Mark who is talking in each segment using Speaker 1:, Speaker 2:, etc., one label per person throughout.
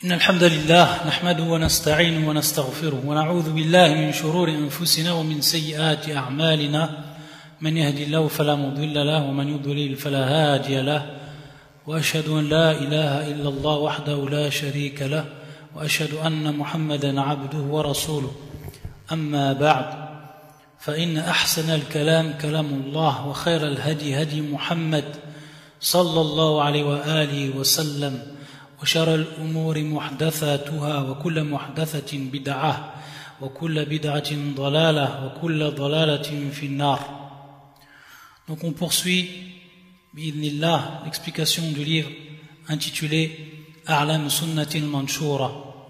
Speaker 1: إن الحمد لله نحمده ونستعينه ونستغفره ونعوذ بالله من شرور أنفسنا ومن سيئات أعمالنا من يهدي الله فلا مضل له ومن يضلل فلا هادي له وأشهد أن لا إله إلا الله وحده لا شريك له وأشهد أن محمدا عبده ورسوله أما بعد فإن أحسن الكلام كلام الله وخير الهدي هدي محمد صلى الله عليه وآله وسلم وشر الأمور محدثاتها وكل محدثة بدعة وكل بدعة ضلالة وكل ضلالة في النار. Donc on poursuit bi'idhnillah l'explication du livre intitulé A'lam Sunnatil Manshura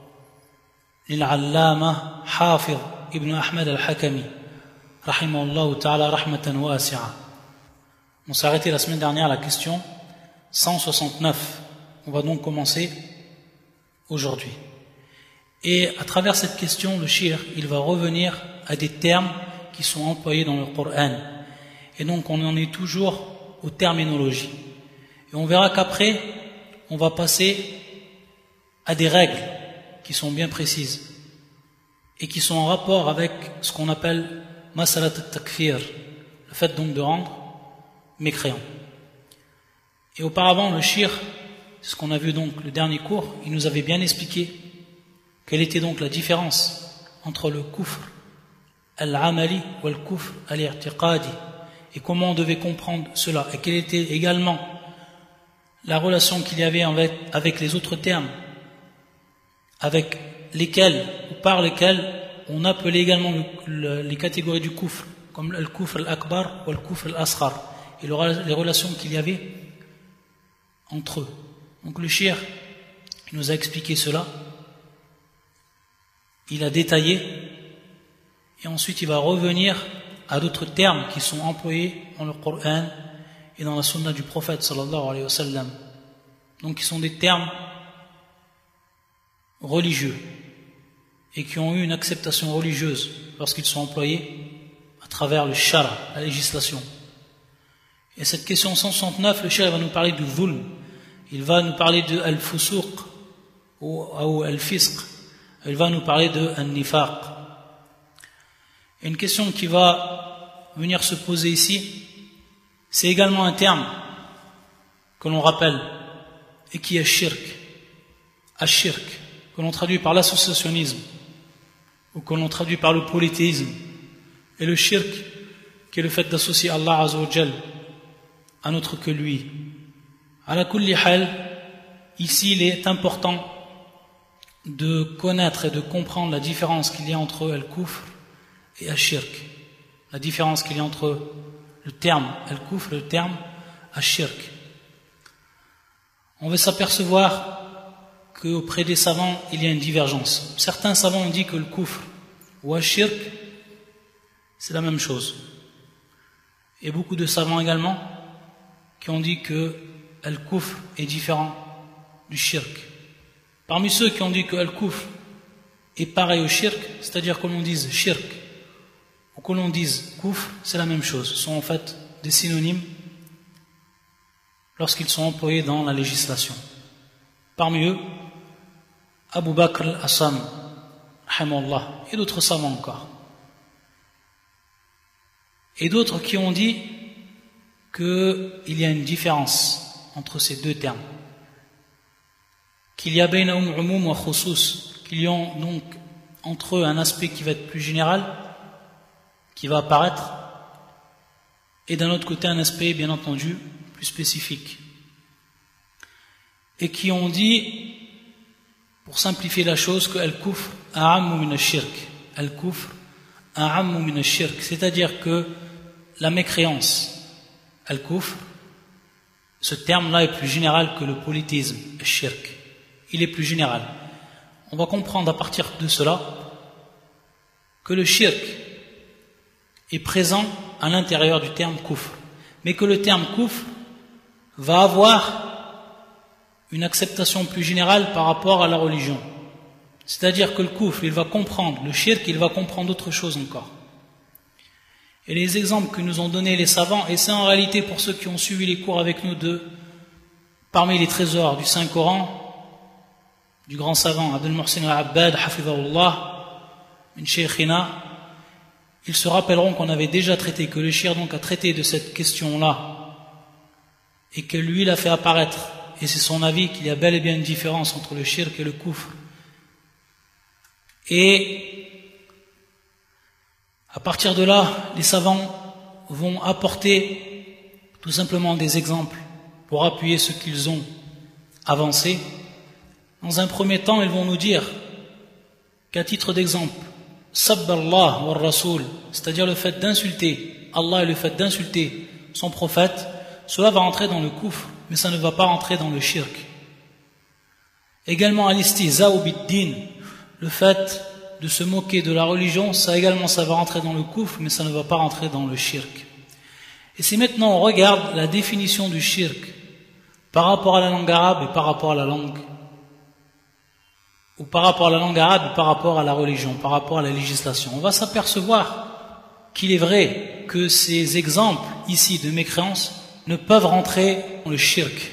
Speaker 1: للعلامة حافظ ابن أحمد الحكمي رحمه الله تعالى رحمة واسعة. On s'est arrêté la semaine dernière à la question 169. On va donc commencer aujourd'hui. Et à travers cette question, le shir, il va revenir à des termes qui sont employés dans le Coran. Et donc on en est toujours aux terminologies. Et on verra qu'après, on va passer à des règles qui sont bien précises et qui sont en rapport avec ce qu'on appelle masalat al-takfir, le fait donc de rendre mécréant. Et auparavant, le shir, ce qu'on a vu donc le dernier cours, il nous avait bien expliqué quelle était donc la différence entre le kufr al-amali ou le kufr al-i'tiqadi et comment on devait comprendre cela et quelle était également la relation qu'il y avait avec les autres termes avec lesquels ou par lesquels on appelait également les catégories du kufr comme le kufr al-akbar ou le kufr al-asghar et les relations qu'il y avait entre eux. Donc le shir nous a expliqué cela, il a détaillé et ensuite il va revenir à d'autres termes qui sont employés dans le Coran et dans la sunna du prophète sallallahu alayhi wa sallam. Donc qui sont des termes religieux et qui ont eu une acceptation religieuse lorsqu'ils sont employés à travers le shara, la législation. Et cette question 169, le shir va nous parler du zulm. Il va nous parler de al-fusuq ou al-fisq. Il va nous parler de al-nifaq. Et une question qui va venir se poser ici, c'est également un terme que l'on rappelle et qui est shirk. Al-shirk, que l'on traduit par l'associationnisme ou que l'on traduit par le polythéisme. Et le shirk, qui est le fait d'associer Allah Azza wa Jal à un autre que lui. Ala kulli hal, ici il est important de connaître et de comprendre la différence qu'il y a entre al-kufr et al-shirk. La différence qu'il y a entre le terme al-kufr et le terme al-shirk. On va s'apercevoir qu'auprès des savants, il y a une divergence. Certains savants ont dit que le kufr ou al-shirk, c'est la même chose. Et beaucoup de savants également qui ont dit que Al-Kufr est différent du shirk. Parmi ceux qui ont dit que Al-Kufr est pareil au shirk, c'est-à-dire que l'on dise shirk ou que l'on dise kufr, c'est la même chose. Ce sont en fait des synonymes lorsqu'ils sont employés dans la législation. Parmi eux, Abu Bakr al-Assam, rahimahullah, et d'autres savants encore. Et d'autres qui ont dit qu'il y a une différence entre ces deux termes, qu'il y a baynahum umum wa khusus, qu'il y a donc entre eux un aspect qui va être plus général, qui va apparaître, et d'un autre côté un aspect bien entendu plus spécifique, et qui ont dit, pour simplifier la chose, que al-kufr a'ammu min al-shirk, al-kufr a'ammu min al-shirk, c'est-à-dire que la mécréance, al-kufr, ce terme-là est plus général que le polythéisme, le shirk. Il est plus général. On va comprendre à partir de cela que le shirk est présent à l'intérieur du terme kufr, mais que le terme kufr va avoir une acceptation plus générale par rapport à la religion. C'est-à-dire que le kufr, il va comprendre, le shirk, il va comprendre autre chose encore. Et les exemples que nous ont donnés les savants, et c'est en réalité pour ceux qui ont suivi les cours avec nous parmi les trésors du Saint-Coran, du grand savant Abdel Muhsin al-Abbad, hafidhahullah, min shaykhina, ils se rappelleront qu'on avait déjà traité, que le shir donc a traité de cette question-là, et que lui l'a fait apparaître, et c'est son avis qu'il y a bel et bien une différence entre le shirk et le kufr. Et à partir de là, les savants vont apporter tout simplement des exemples pour appuyer ce qu'ils ont avancé. Dans un premier temps, ils vont nous dire qu'à titre d'exemple, sabballah wa rasoul, c'est-à-dire le fait d'insulter Allah et le fait d'insulter son prophète, cela va entrer dans le kufr, mais ça ne va pas entrer dans le shirk. Également al-istihza'u bid-din, le fait de se moquer de la religion, ça également ça va rentrer dans le kufr, mais ça ne va pas rentrer dans le shirk. Et si maintenant on regarde la définition du shirk par rapport à la langue arabe et par rapport à la langue, ou par rapport à la langue arabe et par rapport à la religion, par rapport à la législation, on va s'apercevoir qu'il est vrai que ces exemples ici de mécréance ne peuvent rentrer dans le shirk.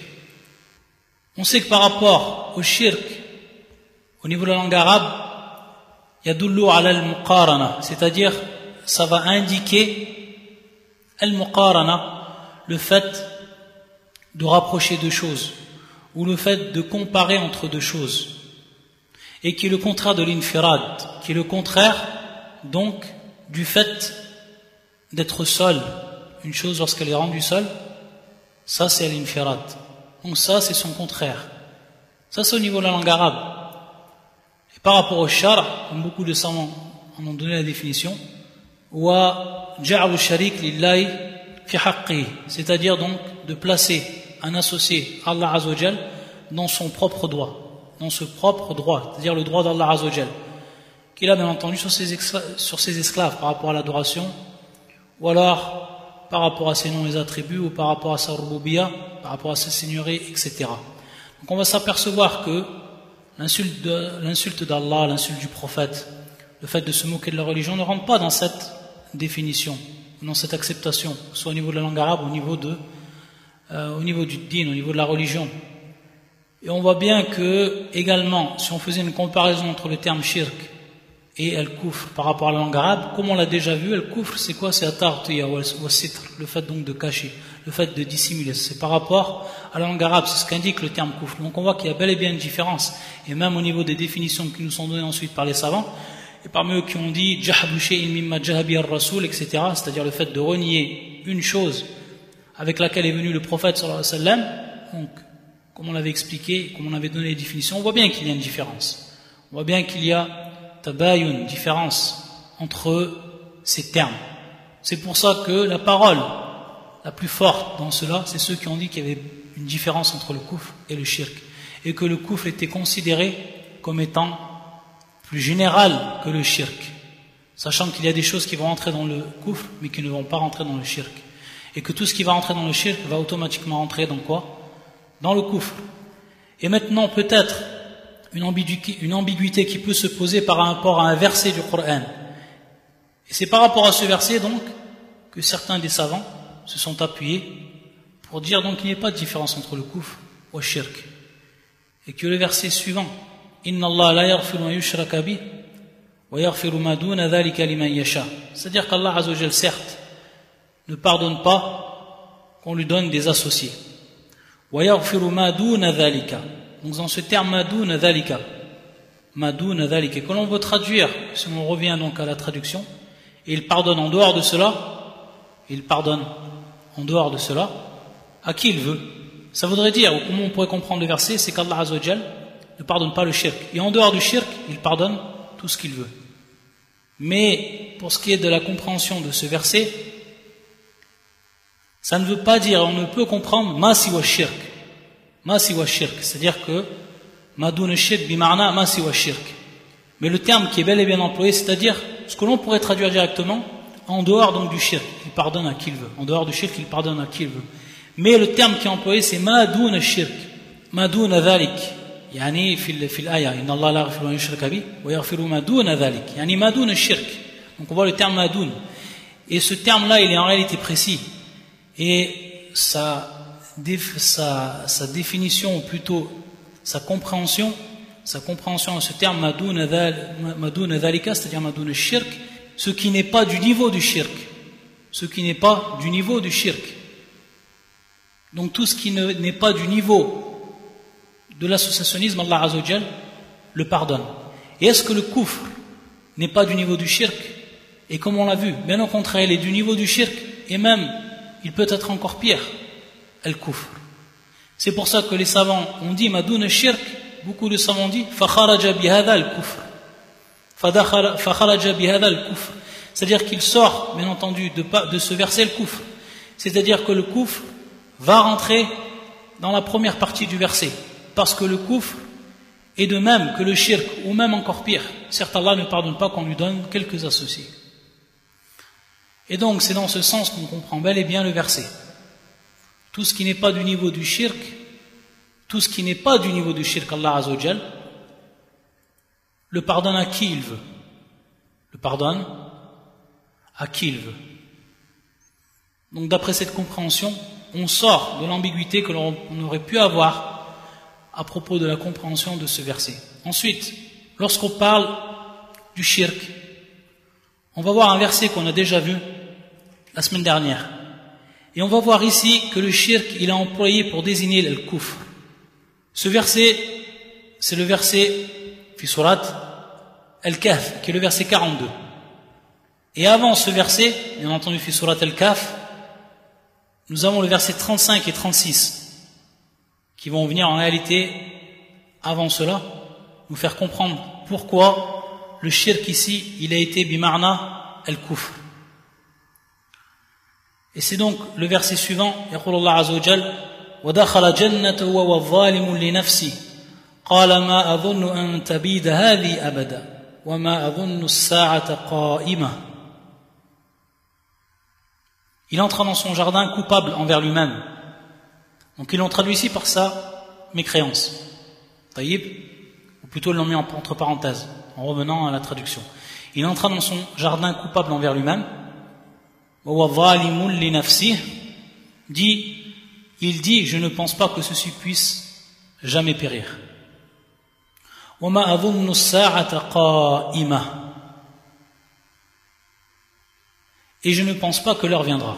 Speaker 1: On sait que par rapport au shirk, au niveau de la langue arabe, yadullu ala al-muqarana, c'est-à-dire ça va indiquer al-muqarana, le fait de rapprocher deux choses, ou le fait de comparer entre deux choses, et qui est le contraire de l'infirad, qui est le contraire donc du fait d'être seul. Une chose lorsqu'elle est rendue seule, ça c'est l'infirad. Donc ça c'est son contraire. Ça c'est au niveau de la langue arabe. Et par rapport au shar', comme beaucoup de savants en ont donné la définition, wa ja'alu sharik lillahi fi haqqi, c'est-à-dire donc de placer un associé à Allah Azza wa Jal dans son propre droit, dans ce propre droit, c'est-à-dire le droit d'Allah Azza wa Jal, qu'il a bien entendu sur ses esclaves par rapport à l'adoration, ou alors par rapport à ses noms et attributs, ou par rapport à sa rububiyya, par rapport à sa seigneurie, etc. Donc on va s'apercevoir que l'insulte d'Allah, l'insulte du prophète, le fait de se moquer de la religion ne rentre pas dans cette définition, dans cette acceptation, soit au niveau de la langue arabe, au niveau du din, au niveau de la religion. Et on voit bien que, également, si on faisait une comparaison entre le terme shirk et al-kufr par rapport à la langue arabe, comme on l'a déjà vu, al-kufr c'est quoi? C'est at-tartiya wa sitr, le fait donc de cacher, le fait de dissimuler. C'est par rapport à la langue arabe, c'est ce qu'indique le terme kufr. Donc on voit qu'il y a bel et bien une différence, et même au niveau des définitions qui nous sont données ensuite par les savants, et parmi eux qui ont dit jahadu shay'in mimma jahabi ar-rasul, etc., c'est-à-dire le fait de renier une chose avec laquelle est venu le prophète sallallahu alayhi wa sallam. Donc comme on l'avait expliqué, comme on avait donné les définitions, on voit bien qu'il y a une différence. On voit bien qu'il y a tabayun, une différence entre ces termes. C'est pour ça que la parole la plus forte dans cela, c'est ceux qui ont dit qu'il y avait une différence entre le kufr et le shirk, et que le kufr était considéré comme étant plus général que le shirk, sachant qu'il y a des choses qui vont rentrer dans le kufr, mais qui ne vont pas rentrer dans le shirk, et que tout ce qui va rentrer dans le shirk va automatiquement rentrer dans quoi? Dans le kufr. Et maintenant peut-être une ambiguïté qui peut se poser par rapport à un verset du Coran. Et c'est par rapport à ce verset donc que certains des savants se sont appuyés pour dire donc qu'il n'y a pas de différence entre le kufr ou le shirk, et que le verset suivant, Inna Allah la yaghfiru an yushraka bih wa yaghfiru ma duna dhalika liman yasha, c'est-à-dire qu'Allah Azza wa Jal certes ne pardonne pas qu'on lui donne des associés. وَيَغْفِرُ مَا دُونَ ذَلِكَ. Donc dans ce terme مَا دُونَ ذَلِكَ, que l'on veut traduire, si on revient donc à la traduction, et il pardonne en dehors de cela, à qui il veut. Ça voudrait dire, ou comment on pourrait comprendre le verset, c'est qu'Allah Azza wa Jal ne pardonne pas le shirk, et en dehors du shirk, il pardonne tout ce qu'il veut. Mais pour ce qui est de la compréhension de ce verset, ça ne veut pas dire, on ne peut comprendre ma siwa shirk, c'est-à-dire que ma dun shirk bima'na ma siwa shirk. Mais le terme qui est bel et bien employé, c'est-à-dire ce que l'on pourrait traduire directement en dehors donc du shirk, il pardonne à qui il veut. En dehors du shirk, il pardonne à qui il veut. Mais le terme qui est employé, c'est ma dun shirk, ma dun dhalik. Yani fil aya, inna Allah la yaghfiru an yushraka bih wa yaghfiru ma dun dhalik. Yani ma dun shirk. Donc on voit le terme ma dun. Et ce terme-là, il est en réalité précis. Et sa définition, ou plutôt sa compréhension, sa compréhension de ce terme madoun dhalika, c'est-à-dire madoun shirk, ce qui n'est pas du niveau du shirk, ce qui n'est pas du niveau du shirk. Donc tout ce qui n'est pas du niveau de l'associationnisme, Allah Azza wa Jal le pardonne. Et est-ce que le kufr n'est pas du niveau du shirk? Et comme on l'a vu, bien au contraire, il est du niveau du shirk, et même, il peut être encore pire, al-kufr. C'est pour ça que les savants ont dit madoun shirk. Beaucoup de savants ont dit fakharaja bihadha al-kufr, fakharaja bihadha al-kufr, c'est-à-dire qu'il sort, bien entendu, de ce verset le kufr, c'est-à-dire que le kufr va rentrer dans la première partie du verset, parce que le kufr est de même que le shirk, ou même encore pire. Certes, Allah ne pardonne pas qu'on lui donne quelques associés. Et donc c'est dans ce sens qu'on comprend bel et bien le verset. Tout ce qui n'est pas du niveau du shirk, tout ce qui n'est pas du niveau du shirk, Allah Azza wa Jal le pardonne à qui il veut. Le pardonne à qui il veut. Donc d'après cette compréhension, on sort de l'ambiguïté que l'on aurait pu avoir à propos de la compréhension de ce verset. Ensuite, lorsqu'on parle du shirk, on va voir un verset qu'on a déjà vu la semaine dernière. Et on va voir ici que le shirk, il est employé pour désigner le kufr. Ce verset, c'est le verset fi surat Al-Kahf, qui est le verset 42. Et avant ce verset, bien entendu fi surat Al-Kahf, nous avons le verset 35 et 36, qui vont venir en réalité, avant cela, nous faire comprendre pourquoi le shirk ici, il a été bimarna al-kufr. Et c'est donc le verset suivant, يقول الله عز وجل ودخل جنته وهو ظالم لنفسه قال ما أظن أن تبيد هذه أبدا وما أظن الساعة قائمة. Il entra dans son jardin coupable envers lui-même. Donc ils l'ont traduit ici par sa mécréance. Taïb, ou plutôt ils l'ont mis entre parenthèses, en revenant à la traduction. Il entra dans son jardin coupable envers lui-même. Il dit, je ne pense pas que ceci puisse jamais périr. Et je ne pense pas que l'heure viendra.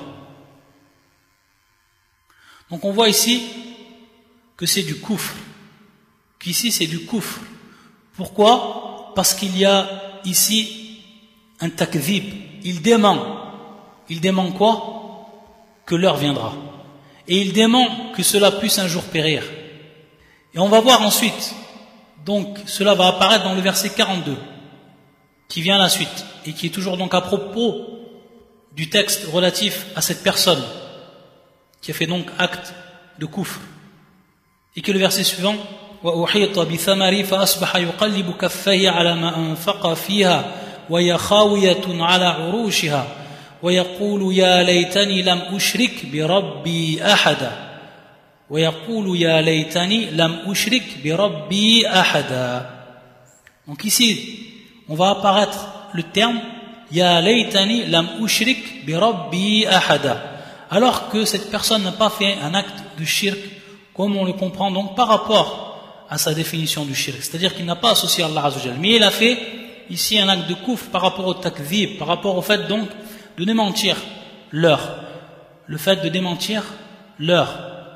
Speaker 1: Donc on voit ici que c'est du kufr, qu'ici c'est du kufr. Pourquoi? Parce qu'il y a ici un takdhib, il dément quoi? Que l'heure viendra. Et il dément que cela puisse un jour périr. Et on va voir ensuite, donc cela va apparaître dans le verset 42, qui vient à la suite, et qui est toujours donc à propos du texte relatif à cette personne, qui a fait donc acte de kufr. Et que le verset suivant, وَأُحِيطَ بِثَمَرِ فَأَصْبَحَ يُقَلِّبُ كَفَّيْهِ عَلَى مَا أَنفَقَ فِيهَا وَهِيَ خَاوِيَةٌ عَلَى عُرُوشِهَا ويقول يا ليتني لم أشرك بربي أحدا ويقول يا ليتني لم أشرك بربي أحدا. Donc ici on va apparaître le terme يا ليتني لم أشرك بربي أحدا, alors que cette personne n'a pas fait un acte de shirk comme on le comprend donc par rapport à sa définition du shirk, c'est-à-dire qu'il n'a pas associé Allah Azza wa Jal, mais il a fait ici un acte de kufr par rapport au takdhib, par rapport au fait donc de démentir l'heure, le fait de démentir l'heure.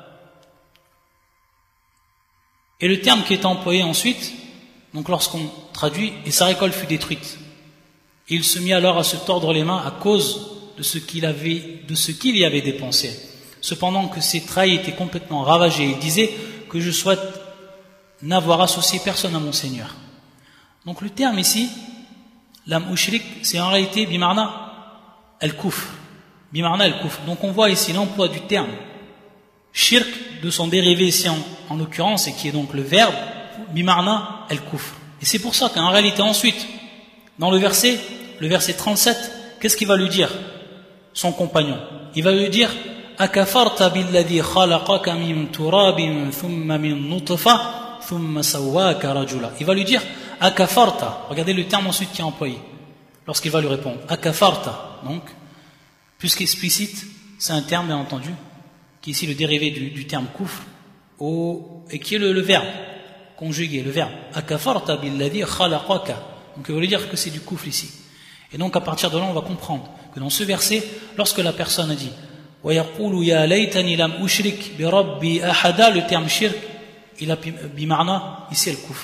Speaker 1: Et le terme qui est employé ensuite, donc lorsqu'on traduit, et sa récolte fut détruite. Et il se mit alors à se tordre les mains à cause de ce qu'il y avait dépensé. Cependant que ses traits étaient complètement ravagés, il disait que je souhaite n'avoir associé personne à mon Seigneur. Donc le terme ici, lam ushrik, c'est en réalité bimarna al-kufr, bimarna al-kufr. Donc on voit ici l'emploi du terme shirk, de son dérivé ici en l'occurrence, et qui est donc le verbe bimarna al-kufr. Et c'est pour ça qu'en réalité ensuite, dans le verset 37, qu'est-ce qu'il va lui dire son compagnon? Il va lui dire akafarta billadhi khalaqaka min turabin thumma min nutfa thumma sawwaka rajula. Il va lui dire akafarta. Regardez le terme ensuite qui est employé lorsqu'il va lui répondre akafarta. Donc plus qu'explicite, c'est un terme bien entendu qui est ici le dérivé du terme kufr, et qui est le verbe conjugué, le verbe akafarta billadhi khalaqaka. Donc il veut dire que c'est du kufr ici. Et donc à partir de là on va comprendre que dans ce verset, lorsque la personne a dit wa yaqulu ya laytani lam ushrik bi rabbi ahada, le terme shirk il a bimarna ici le kufr.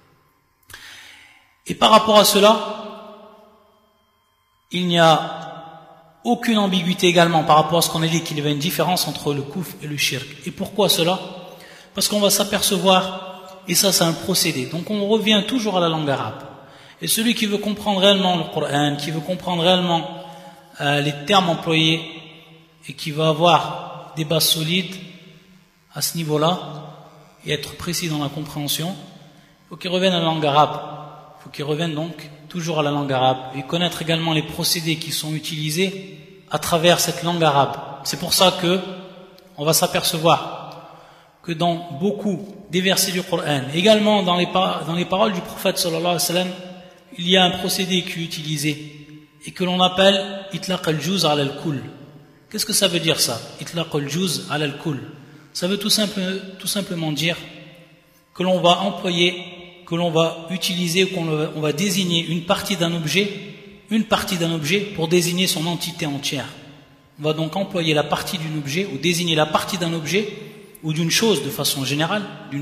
Speaker 1: Et par rapport à cela, il n'y a aucune ambiguïté également par rapport à ce qu'on a dit qu'il y avait une différence entre le kufr et le shirk. Et pourquoi cela? Parce qu'on va s'apercevoir, et ça c'est un procédé, donc on revient toujours à la langue arabe. Et celui qui veut comprendre réellement le Coran, qui veut comprendre réellement les termes employés, et qui va avoir des bases solides à ce niveau-là, et être précis dans la compréhension, il faut qu'il revienne à la langue arabe. Il faut qu'il revienne donc toujours à la langue arabe, et connaître également les procédés qui sont utilisés à travers cette langue arabe. C'est pour ça que on va s'apercevoir que dans beaucoup des versets du Coran, également dans les paroles du prophète sallallahu alayhi wa sallam, il y a un procédé qui est utilisé et que l'on appelle itlaq al-juz ala al-kull. Qu'est-ce que ça veut dire ça? Itlaq al-juz ala al-kull. Ça veut tout simplement dire que l'on va employer, que l'on va utiliser, qu'on va désigner une partie d'un objet pour désigner son entité entière. On va donc employer la partie d'un objet ou désigner la partie d'un objet ou d'une chose de façon générale,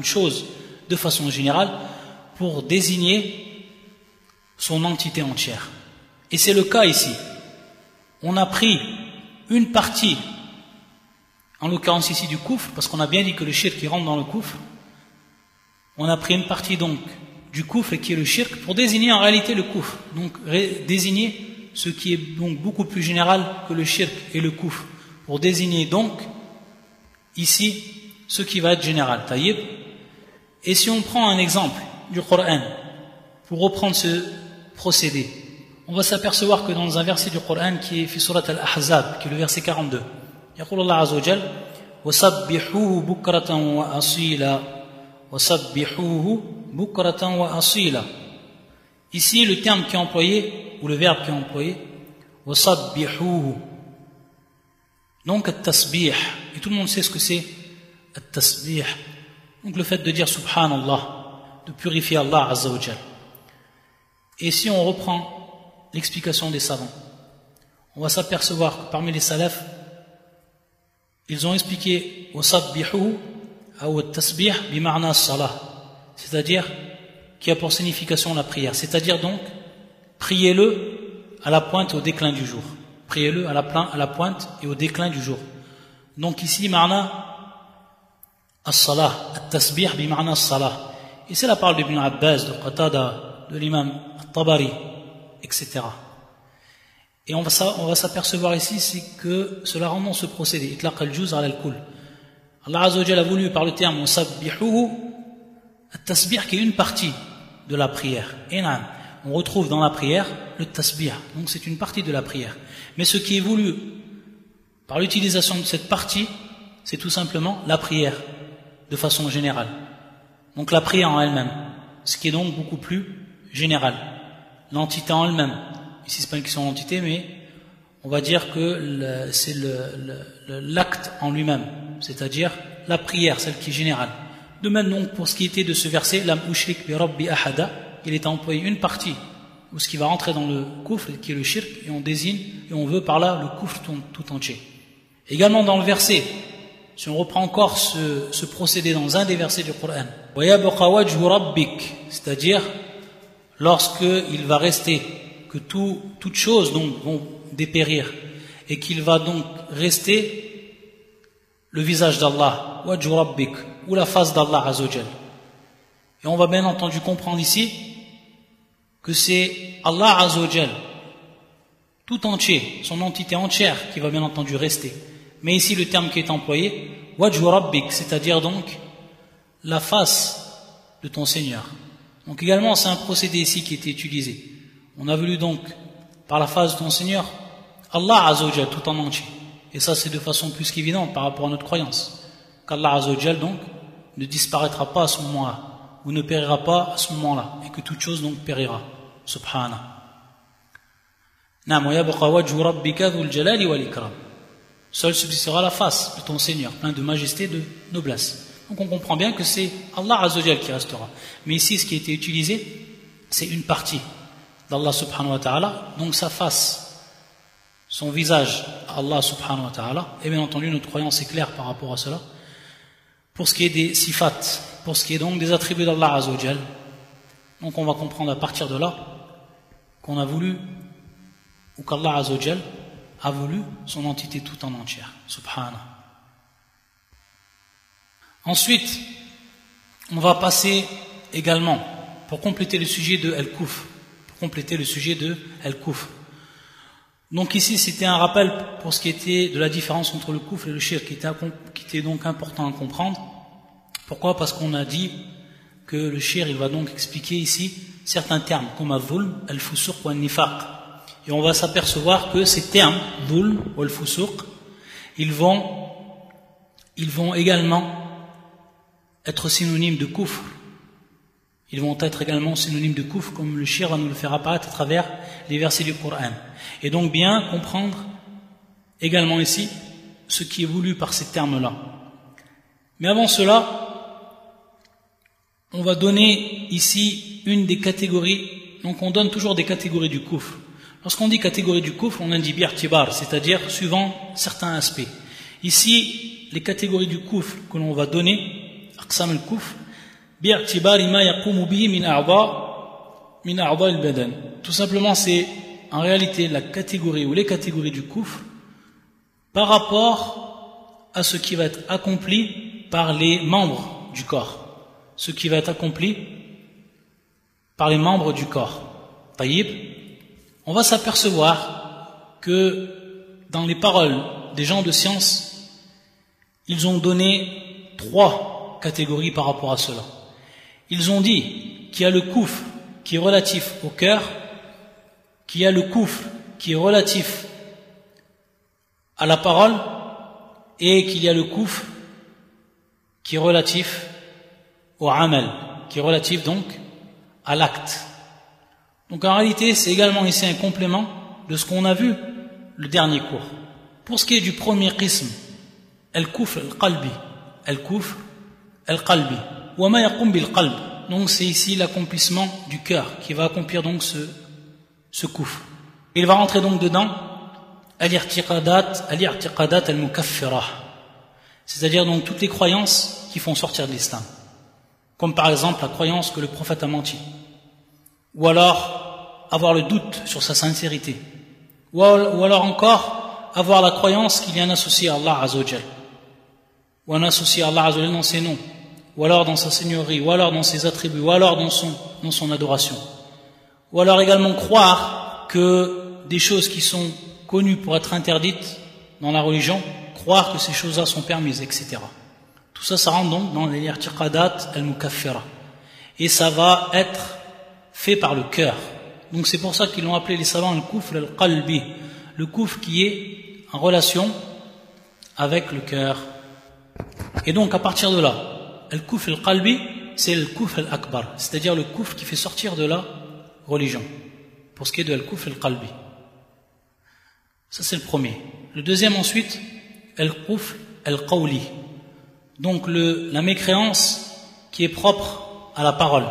Speaker 1: pour désigner son entité entière. Et c'est le cas ici. On a pris une partie, en l'occurrence ici du kufr, parce qu'on a bien dit que le shirk qui rentre dans le kufr, on a pris une partie donc du kufr qui est le shirk pour désigner en réalité le kufr, donc désigner ce qui est donc beaucoup plus général que le shirk et le kufr, pour désigner donc ici ce qui va être général, taïb. Et si on prend un exemple du Coran pour reprendre ce procédé, on va s'apercevoir que dans un verset du Coran qui est fi surat al-Ahzab, qui est le verset 42, يقول الله عز وجل وسبحوه بكرة وأصيلا وسبحوه بكرة وأصيلا. Ici le terme qui est employé ou le verbe qui est employé وسبحوه, donc at-tasbih, et tout le monde sait ce que c'est at-tasbih, donc le fait de dire subhanallah, de purifier Allah azza wa jal. Et si on reprend l'explication des savants, on va s'apercevoir que parmi les salafs, ils ont expliqué wasabbihu ou at-tasbih bimarna as-salah, c'est-à-dire qui a pour signification la prière, c'est-à-dire donc priez-le à la pointe et au déclin du jour. Priez-le à la pointe et au déclin du jour. Donc ici marna as-salah, at-tasbih bimarna as-salah. Et c'est la parole d'Ibn Abbas, de Qatada, de l'imam al-Tabari, etc. Et on va s'apercevoir ici, c'est que cela rend dans ce procédé, itlaq al-juz ala al-kull. Allah Azza wa Jalla a voulu par le terme musabbihuhu at-tasbih qui est une partie de la prière. Et là, on retrouve dans la prière le tasbih, donc c'est une partie de la prière. Mais ce qui est voulu par l'utilisation de cette partie, c'est tout simplement la prière de façon générale. Donc la prière en elle-même, ce qui est donc beaucoup plus général. L'entité en elle-même, ici c'est pas une question d'entité, mais on va dire que c'est l'acte en lui-même, c'est-à-dire la prière, celle qui est générale. De même donc pour ce qui était de ce verset, lam ushrik bi rabbi ahada, il est employé une partie, ou ce qui va rentrer dans le kufr, qui est le shirk, et on désigne, et on veut par là le kufr tout entier. Également dans le verset, si on reprend encore ce procédé dans un des versets du Coran, wa yabqa wajhu rabbik, c'est-à-dire lorsqu'il va rester, que toutes choses donc vont dépérir, et qu'il va donc rester le visage d'Allah, wajhu rabbik, ou la face d'Allah Azza wa Jal. Et on va bien entendu comprendre ici que c'est Allah Azza wa Jal tout entier, son entité entière qui va bien entendu rester. Mais ici le terme qui est employé, wajhu rabbik, c'est-à-dire donc la face de ton Seigneur. Donc également c'est un procédé ici qui était utilisé. On a voulu donc par la face de ton Seigneur Allah Azza wa Jal tout en entier. Et ça c'est de façon plus qu'évidente par rapport à notre croyance, qu'Allah Azza wa Jal donc ne disparaîtra pas à ce moment-là, ou ne périra pas à ce moment-là, et que toute chose donc périra. Subhana. Naam wa yabqa wajhu rabbika dhul jalali wal ikram. Seul subsistera la face de ton Seigneur, plein de majesté, de noblesse. Donc on comprend bien que c'est Allah Azzawajal qui restera. Mais ici, ce qui a été utilisé, c'est une partie d'Allah subhanahu wa ta'ala, donc sa face, son visage à Allah subhanahu wa ta'ala, et bien entendu notre croyance est claire par rapport à cela. Pour ce qui est des sifat, pour ce qui est donc des attributs d'Allah Azzawajal, donc on va comprendre à partir de là qu'on a voulu, ou qu'Allah Azzawajal a voulu son entité tout en entière, subhanahu. Ensuite, on va passer également, pour compléter le sujet de Al-Kufr, Donc ici, c'était un rappel pour ce qui était de la différence entre le Kufr et le Shirk, qui était donc important à comprendre. Pourquoi? Parce qu'on a dit que le Shirk, il va donc expliquer ici certains termes, comme Al-Dhulm, Al-Fusuq ou Al-Nifaq. Et on va s'apercevoir que ces termes, Dhulm ou Al-Fusuq, ils vont également être synonymes de Kufr. Ils vont être également synonymes de Kufr, comme le Shirk va nous le faire apparaître à travers les versets du Coran. Et donc bien comprendre également ici ce qui est voulu par ces termes-là. Mais avant cela, on va donner ici une des catégories. Donc on donne toujours des catégories du Kufr. Lorsqu'on dit catégorie du Kufr, on indique bi'tibar, c'est-à-dire suivant certains aspects. Ici, les catégories du Kufr que l'on va donner, aqsam al-Kufr, bi'tibari ma yaqumu bihi min a'dha al-badan. Tout simplement, c'est en réalité la catégorie ou les catégories du Kufr par rapport à ce qui va être accompli par les membres du corps. Ce qui va être accompli par les membres du corps. Taïb. On va s'apercevoir que dans les paroles des gens de science, ils ont donné 3 catégories par rapport à cela. Ils ont dit qu'il y a le kufr qui est relatif au cœur, qu'il y a le kufr qui est relatif à la parole, et qu'il y a le kufr qui est relatif au amal, qui est relatif donc à l'acte. Donc en réalité, c'est également ici un complément de ce qu'on a vu le dernier cours. Pour ce qui est du premier qism, al-kufr al-qalbi, al-kufr al-qalbi, wa ma yaqum bil-qalb. Donc c'est ici l'accomplissement du cœur qui va accomplir donc ce kufr. Il va rentrer donc dedans al-i'tiqadat al-mukaffirah, c'est-à-dire donc toutes les croyances qui font sortir de l'islam, comme par exemple la croyance que le prophète a menti, ou alors avoir le doute sur sa sincérité, ou alors encore avoir la croyance qu'il y a un associé à Allah Azzawajal, ou un associé à Allah Azzawajal dans ses noms, ou alors dans sa seigneurie, ou alors dans ses attributs, ou alors dans son adoration, ou alors également croire que des choses qui sont connues pour être interdites dans la religion, croire que ces choses-là sont permises, etc. Tout ça, ça rentre donc dans les i'tiqadat al-mukaffira, et ça va être fait par le cœur. Donc c'est pour ça qu'ils l'ont appelé les savants le kufr al-qalbi, le kufr qui est en relation avec le cœur. Et donc à partir de là, le kufr al-qalbi, c'est le kufr al-akbar, c'est-à-dire le kufr qui fait sortir de la religion, pour ce qui est de al-kufr al-qalbi. Ça c'est le premier. Le deuxième ensuite, al-kufr al-qawli, donc la mécréance qui est propre à la parole.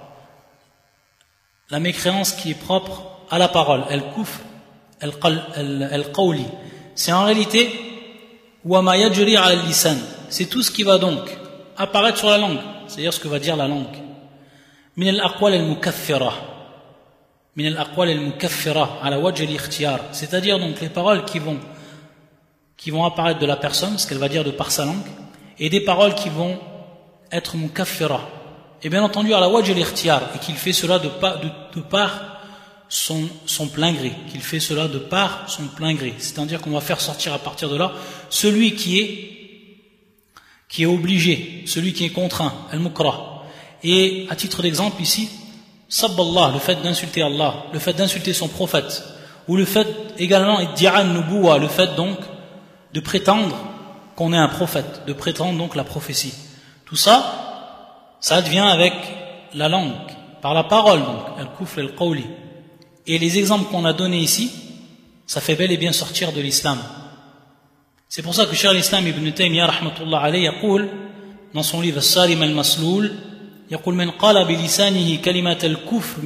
Speaker 1: La mécréance qui est propre à la parole, al-kufr al-qawli, c'est en réalité wa ma yajri ala al-lisan, c'est tout ce qui va donc apparaître sur la langue, c'est-à-dire ce que va dire la langue. Min al-aqwal al-mukaffira, min al-aqwal al-mukaffira ala wajh al-ikhtiyar, c'est-à-dire donc les paroles qui vont apparaître de la personne, ce qu'elle va dire de par sa langue, et des paroles qui vont être mukaffira, et bien entendu à la wajh al-ikhtiyar, et qu'il fait cela de par son plein gré, qu'il fait cela de par son plein gré, c'est-à-dire qu'on va faire sortir à partir de là celui qui est obligé, celui qui est contraint, al-mukrah. Et à titre d'exemple ici, sabballah, le fait d'insulter Allah, le fait d'insulter son prophète, ou le fait également iddi'a nubuwa, le fait donc de prétendre qu'on est un prophète, de prétendre donc la prophétie. Tout ça, ça devient avec la langue, par la parole donc, al-kufr al-qawli. Et les exemples qu'on a donnés ici, ça fait bel et bien sortir de l'islam. C'est pour ça que Cheikh al-Islam ibn Taymiyyah rahmatullah alayhi yaqul dans son livre As-Sarim al-Masloul, يقول من قال بلسانه كلمة الكفر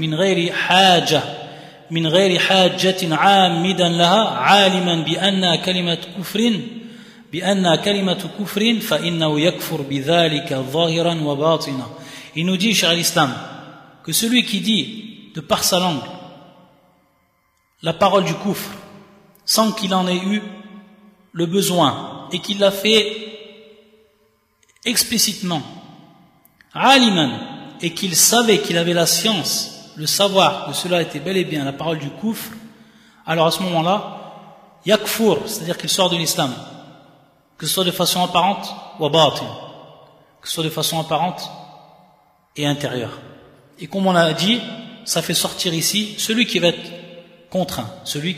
Speaker 1: من غير حاجة عامدا لها عالما بأن كلمة كفر فإنه يكفر بذلك ظاهرا وباطنا. Il nous dit, cher l'Islam, que celui qui dit de par sa langue la parole du kufr sans qu'il en ait eu le besoin et qu'il l'a fait explicitement, aliman, et qu'il savait qu'il avait la science, le savoir que cela était bel et bien la parole du kufr, alors à ce moment-là, yakfur, c'est-à-dire qu'il sort de l'islam, que ce soit de façon apparente ou batin, que ce soit de façon apparente et intérieure. Et comme on l'a dit, ça fait sortir ici celui qui va être contraint,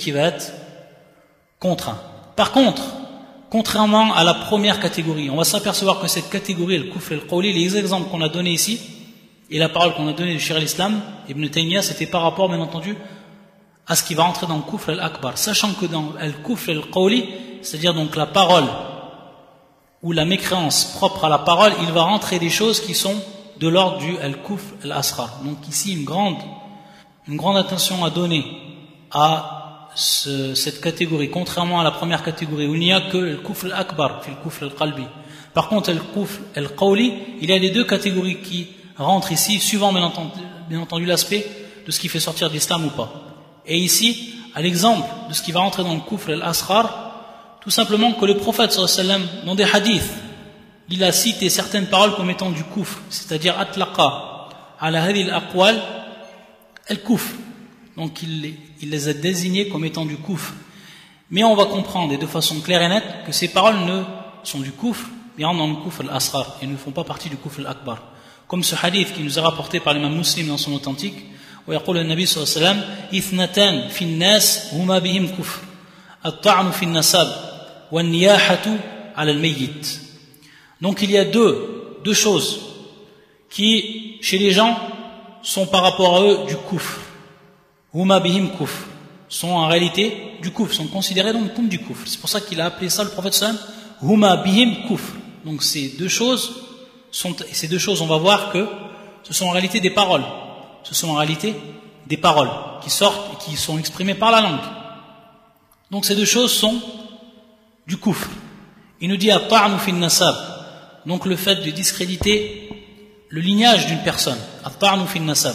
Speaker 1: Par contre, contrairement à la première catégorie, on va s'apercevoir que cette catégorie, le kufr al-qawli, les exemples qu'on a donnés ici, et la parole qu'on a donnée du Cheikh al-Islam, Ibn Taymiyyah, c'était par rapport, bien entendu, à ce qui va entrer dans le kufr al-akbar. Sachant que dans le kufr al-qawli, c'est-à-dire donc la parole, ou la mécréance propre à la parole, il va rentrer des choses qui sont de l'ordre du al-kufr al-asghar. Donc ici, une grande attention à donner à cette catégorie, contrairement à la première catégorie où il n'y a que le kufr al-akbar, le kufr al-qalbi. Par contre, le kufr al-qawli, il y a les deux catégories qui rentrent ici, suivant bien entendu l'aspect de ce qui fait sortir de l'islam ou pas. Et ici, à l'exemple de ce qui va rentrer dans le kufr al-asghar, tout simplement que le prophète sallallahu alayhi wa sallam, dans des hadiths, il a cité certaines paroles comme étant du kufr, c'est-à-dire atlaqa ala hadhihi al-aqwal al-kufr. Donc il les a désignés comme étant du kufr. Mais on va comprendre, et de façon claire et nette, que ces paroles ne sont du kufr, mais rentrent dans le kufr al-asghar, et ne font pas partie du kufr al-akbar. Comme ce hadith qui nous est rapporté par l'imam Muslim dans son authentique, où يقول النبي صلى الله عليه وسلم اثنتان في الناس هما بهم كفر الطعن في النسب والنياحة على الميت. Donc il y a deux choses qui, chez les gens, sont par rapport à eux du kufr. Huma bihim kufr, sont en réalité du kufr, sont considérés donc comme du kufr. C'est pour ça qu'il a appelé ça, le prophète sallam, huma bihim kufr. Donc ces deux choses, on va voir que ce sont en réalité des paroles. Ce sont en réalité des paroles qui sortent et qui sont exprimées par la langue. Donc ces deux choses sont du kufr. Il nous dit at-ta'nu fi an-nasab, donc le fait de discréditer le lignage d'une personne, at-ta'nu fi an-nasab.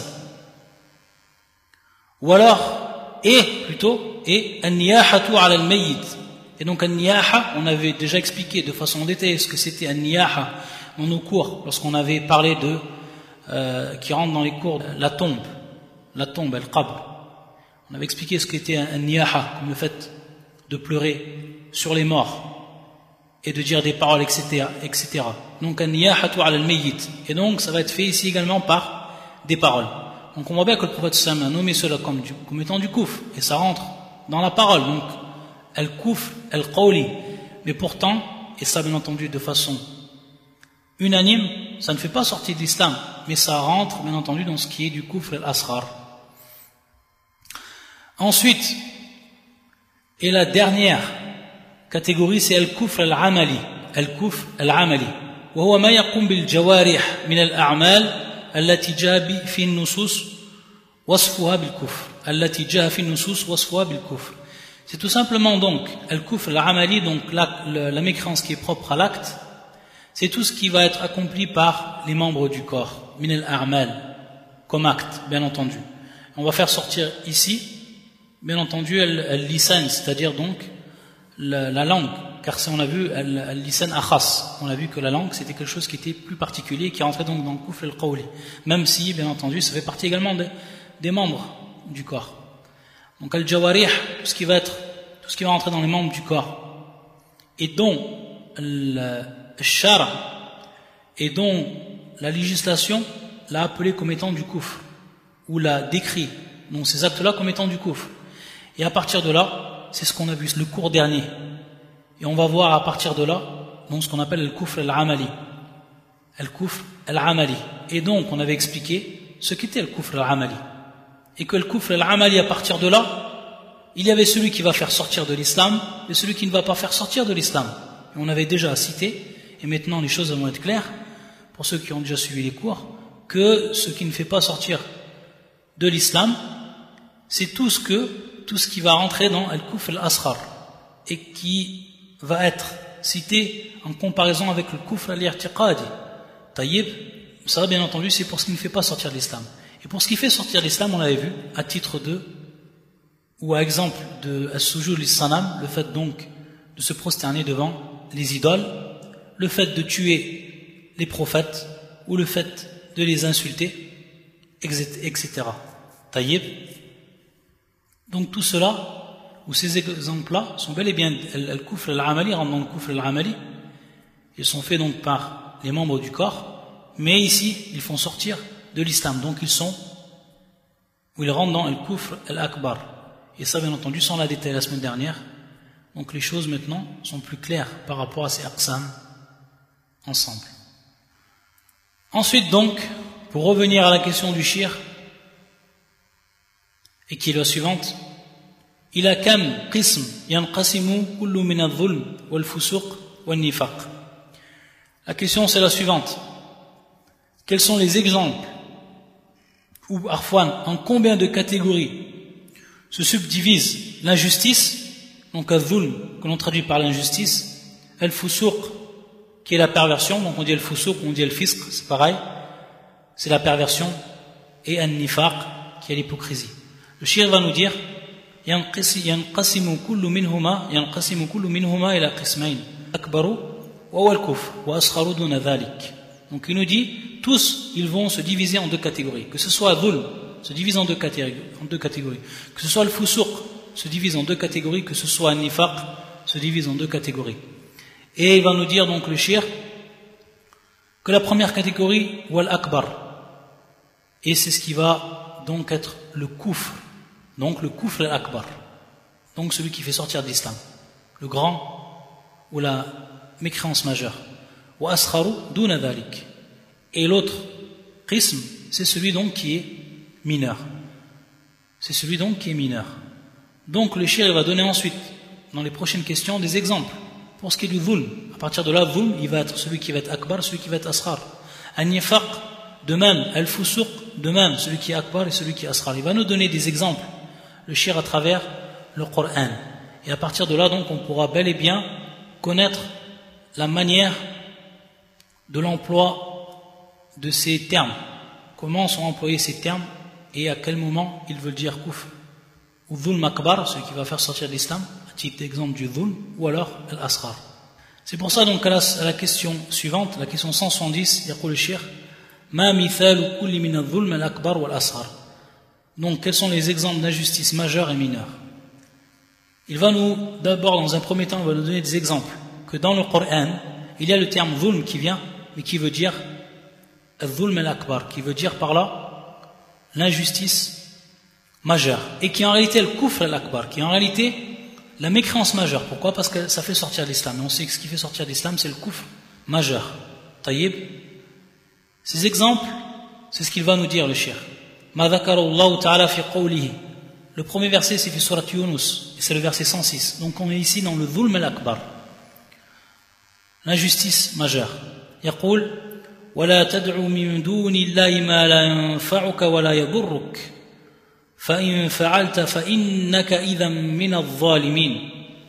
Speaker 1: Ou alors, et an-niyahatu ala al-mayyit. Et donc an-niyaha, on avait déjà expliqué de façon détaillée ce que c'était an-niyaha dans nos cours, lorsqu'on avait parlé de qui rentre dans les cours, la tombe, al-qabr. On avait expliqué ce qu'était un niyaha, comme le fait de pleurer sur les morts et de dire des paroles, etc. Donc un niyahatu ala al-mayyit. Et donc ça va être fait ici également par des paroles. Donc on voit bien que le prophète sallam a nommé cela comme étant du kufr, et ça rentre dans la parole, donc al-kufr al-qawli. Mais pourtant, et ça bien entendu de façon unanime, ça ne fait pas sortir de l'islam, mais ça rentre bien entendu dans ce qui est du kufr al-asghar. Ensuite, et la dernière catégorie, c'est al-kufr al-amali. Al-kufr al-amali. وهو ما يقوم بالجوارح من الأعمال التي جاء في النصوص وصفها بالكفر. C'est tout simplement donc al-kufr al-amali, donc la mécréance qui est propre à l'acte. C'est tout ce qui va être accompli par les membres du corps, min al-a'mal, comme acte, bien entendu. On va faire sortir ici, bien entendu, al-lisan, c'est-à-dire donc la langue, car si on a vu al-lisan akhas, on a vu que la langue c'était quelque chose qui était plus particulier, qui rentrait donc dans le kufr al-qawli, même si, bien entendu, ça fait partie également des membres du corps. Donc al-jawarih, tout ce qui va rentrer dans les membres du corps, et dont Shara, et dont la législation l'a appelé comme étant du kufr, ou l'a décrit, donc ces actes-là comme étant du kufr. Et à partir de là, c'est ce qu'on a vu, le cours dernier. Et on va voir à partir de là, donc ce qu'on appelle le kufr al-amali. Le kufr al-amali. Et donc, on avait expliqué ce qu'était le kufr al-amali. Et que le kufr al-amali, à partir de là, il y avait celui qui va faire sortir de l'islam, et celui qui ne va pas faire sortir de l'islam. Et on avait déjà cité, et maintenant les choses vont être claires, pour ceux qui ont déjà suivi les cours, que ce qui ne fait pas sortir de l'islam, c'est tout ce qui va rentrer dans al-kufr al-asghar et qui va être cité en comparaison avec le kufr al-i'tiqadi. Taïb, ça bien entendu, c'est pour ce qui ne fait pas sortir de l'islam. Et pour ce qui fait sortir de l'islam, on l'avait vu, à titre de, ou à exemple de as-sujud lis-sanam, le fait donc de se prosterner devant les idoles, le fait de tuer les prophètes, ou le fait de les insulter, etc. Taïb. Donc tout cela, ou ces exemples-là, sont bel et bien al-kufr al-amali, rentrent dans le kufr al-amali. Ils sont faits donc par les membres du corps, mais ici, ils font sortir de l'islam. Donc ils rentrent dans al-kufr al-akbar. Et ça, bien entendu, sans la détailler la semaine dernière. Donc les choses maintenant sont plus claires par rapport à ces aqsam ensemble. Ensuite donc, pour revenir à la question du shirk, et qui est la suivante, il a kam qism yanqasimu kullu min adh-dhulm wal fusuq wal nifaq. La question c'est la suivante. Quels sont les exemples ou arfwan, en combien de catégories se subdivise l'injustice, donc adh-dhulm que l'on traduit par l'injustice, al-fusuq qui est la perversion, donc on dit al-fusuq, on dit al-fisq, c'est pareil, c'est la perversion, et al-nifaq qui est l'hypocrisie. Le shir va nous dire ينقسم كل منهما إلى قسمين أكبر وهو الكفر وأصغر دون ذلك. Donc il nous dit tous ils vont se diviser en deux catégories, que ce soit dhulm se divise en deux catégories, que ce soit le fusuq se divise en deux catégories, que ce soit le nifaq se divise en deux catégories. Et il va nous dire donc le shir que la première catégorie wal akbar, et c'est ce qui va donc être le kufr. Donc le kufr al-akbar, donc celui qui fait sortir de l'islam, le grand ou la mécréance majeure. Wa asgharu duna dhalik. Et l'autre qism, c'est celui donc qui est mineur. C'est celui donc qui est mineur. Donc le shir va donner ensuite, dans les prochaines questions, des exemples. Pour ce qui est du dhulm, à partir de là, dhulm, il va être celui qui va être akbar, celui qui va être asghar. An-nifaq, de même, al-fusuq, de même, celui qui est akbar et celui qui est asghar. Il va nous donner des exemples, le shir à travers le Coran. Et à partir de là, donc, on pourra bel et bien connaître la manière de l'emploi de ces termes. Comment sont employés ces termes et à quel moment ils veulent dire kufr. Ou dhulm akbar, celui qui va faire sortir de l'islam, à titre d'exemple du dhulm, ou alors al-asghar. C'est pour ça donc à la question suivante, la question 170, yaqul le shir, ma mithalu kulli min adh-dhulm al-akbar wal-asghar. Donc, quels sont les exemples d'injustice majeure et mineure? Il va nous, d'abord, dans un premier temps, il va nous donner des exemples. Que dans le Coran, il y a le terme dhulm qui vient, mais qui veut dire al-dhulm al-akbar, qui veut dire par là l'injustice majeure. Et qui est en réalité le kufr al-akbar, qui est en réalité la mécréance majeure. Pourquoi? Parce que ça fait sortir de l'islam. Et on sait que ce qui fait sortir de l'islam, c'est le kufr majeur. Taïb. Ces exemples, c'est ce qu'il va nous dire, le shir. Ma dhakara Allah ta'ala fi qawlihi. Le premier verset, c'est fi surat Yunus, et c'est le verset 106. Donc on est ici dans le dhulm al-akbar, l'injustice majeure. Yaqul wa la tad'u min duni Allahi ma la yanfa'uka wa la yadurruk fa in fa'alta fa innaka idhan min adh-dhalimin.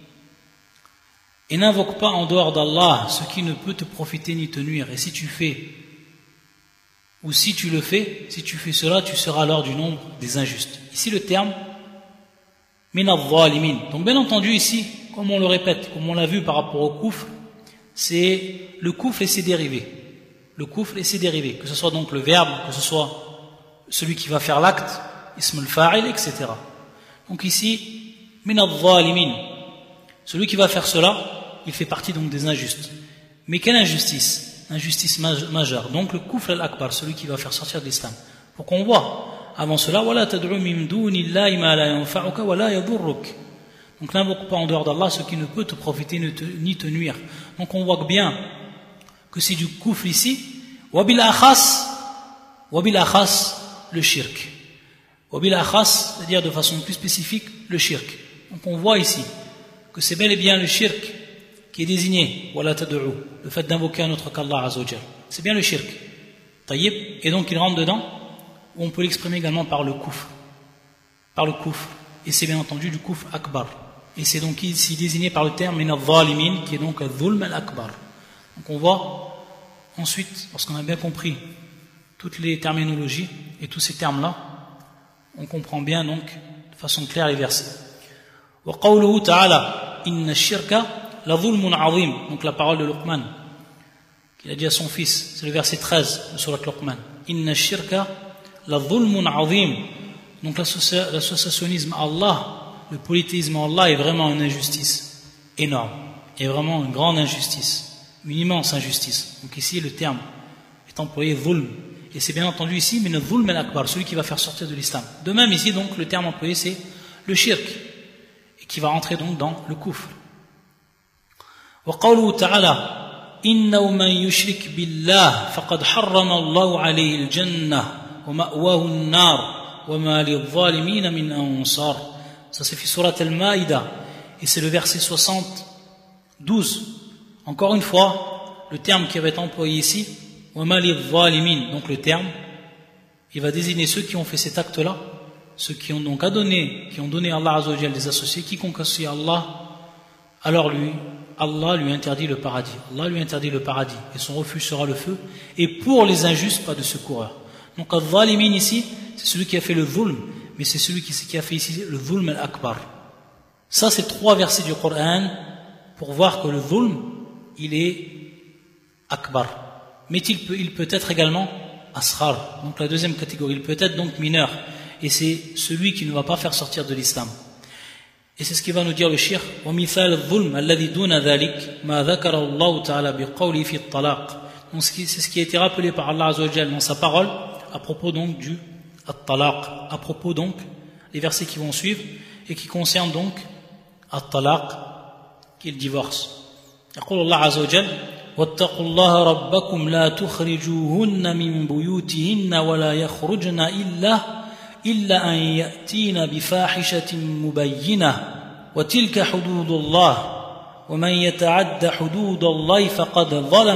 Speaker 1: Et n'invoque pas en dehors d'Allah ce qui ne peut te profiter ni te nuire. Et si tu fais, ou si tu le fais, si tu fais cela, tu seras alors du nombre des injustes. Ici le terme min adh-dhalimin. Donc bien entendu ici, comme on le répète, comme on l'a vu par rapport au kufr, c'est le kufr et ses dérivés. Le kufr et ses dérivés, que ce soit donc le verbe, que ce soit celui qui va faire l'acte, ism al-fa'il, etc. Donc ici, min adh-dhalimin. Celui qui va faire cela, il fait partie donc des injustes. Mais quelle injustice? Injustice majeure. Donc le kufr al-akbar, celui qui va faire sortir de l'islam. Pour qu'on voit, avant cela, wala tad'u min dunillahi ma la yanfa'uka wa la yadurruk. Donc n'invoque pas en dehors d'Allah ce qui ne peut te profiter ni te nuire. Donc on voit bien que c'est du kufr ici. Wa bil akhas, le shirk. Wa bil akhas, c'est-à-dire de façon plus spécifique, le shirk. Donc on voit ici que c'est bel et bien le shirk qui est désigné, wala tad'u, le fait d'invoquer un autre qu'Allah Azza wa Jalla. C'est bien le shirk. Taïb. Et donc il rentre dedans, ou on peut l'exprimer également par le kufr. Par le kufr. Et c'est bien entendu du kufr akbar. Et c'est donc ici désigné par le terme min al-zalimin, qui est donc al-dhulm al-akbar. Donc on voit ensuite, lorsqu'on a bien compris toutes les terminologies et tous ces termes-là, on comprend bien donc de façon claire les versets. Wa qawluhu ta'ala inna ash-shirka la dhulmun 'azim. Donc la parole de Luqman qu'il a dit à son fils, c'est le verset 13 de Surat Luqman. Inna ash-shirka la dhulmun 'azim. Donc l'associationnisme à Allah, le polythéisme à Allah est vraiment une injustice énorme, est vraiment une grande injustice, une immense injustice. Donc ici le terme est employé dhulm, et c'est bien entendu ici mais le dhulm al-akbar, celui qui va faire sortir de l'islam. De même ici donc le terme employé c'est le shirk, et qui va rentrer donc dans le kufr. Wa qawluhu ta'ala innahu man yushrik billah faqad harrama Allahu alayhi al-jannah wa ma'wahu an-nar wa ma lidh-dhalimin min ansar. Ça c'est fi surat al-Maïda, et c'est le verset 72. Encore une fois, le terme qui va être employé ici, wa ma lidh-dhalimin, donc le terme, il va désigner ceux qui ont fait cet acte-là, ceux qui ont donc donné à Allah Azza wa Jalla des associés, quiconque associe à Allah, alors Allah lui interdit le paradis. Allah lui interdit le paradis, et son refuge sera le feu, et pour les injustes, pas de secoureur. Donc al-dhalimin ici, c'est celui qui a fait le dhulm, mais c'est celui qui a fait ici le dhulm al-akbar. Ça, c'est 3 versets du Coran pour voir que le dhulm, il est akbar. Mais il peut être également asghar, donc la deuxième catégorie. Il peut être donc mineur, et c'est celui qui ne va pas faire sortir de l'islam. Et c'est ce qui va nous dire le shir. وَمِثَالَ الظُّلْمَ الَّذِي دُونَ ذَلِكَ مَا ذَكَرَ اللَّهُ تَعَالَى بِقَوْلِهِ فِي الطَّلَاقِ. Donc c'est ce qui a été rappelé par Allah Azza wa Jalla dans sa parole à propos donc du at-talaq, à propos donc les versets qui vont suivre et qui concernent donc at-talaq, qui est le divorce. يقول الله عز وجل واتقوا الله ربكم لا تخرجوهن من بيوتهن ولا يخرجن إلا أن يأتين بفاحشة مبينة وتلك حدود الله ومن يتعد حدود الله فقد